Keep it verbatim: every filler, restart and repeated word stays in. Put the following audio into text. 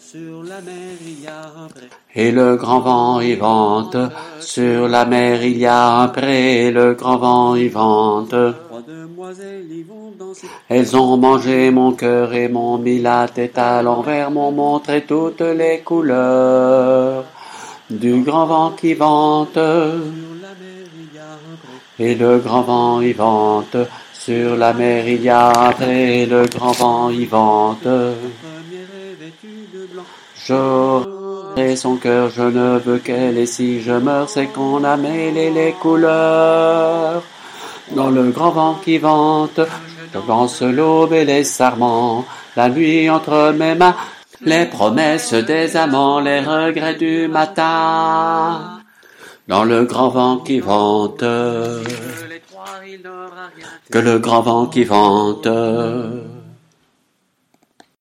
sur la mer il y a un pré. Et le grand vent y vente, sur la mer il y a un pré, le grand vent y vente. Trois demoiselles y vont danser. Elles ont mangé mon cœur et m'ont mis la tête à l'envers, m'ont montré toutes les couleurs du grand vent qui vente. Sur la mer il y a un pré. Et le grand vent y vente, sur la mer il y a un pré, le grand vent y vente. Le premier est vêtu de blanc. J'aurai son cœur, je ne veux qu'elle, et si je meurs, c'est qu'on a mêlé les couleurs. Dans le grand vent qui vente, je danse l'aube et les sarments, la nuit entre mes mains, les promesses des amants, les regrets du matin. Dans le grand vent qui vente, Que les trois il n'aura rien. que le grand vent qui vente.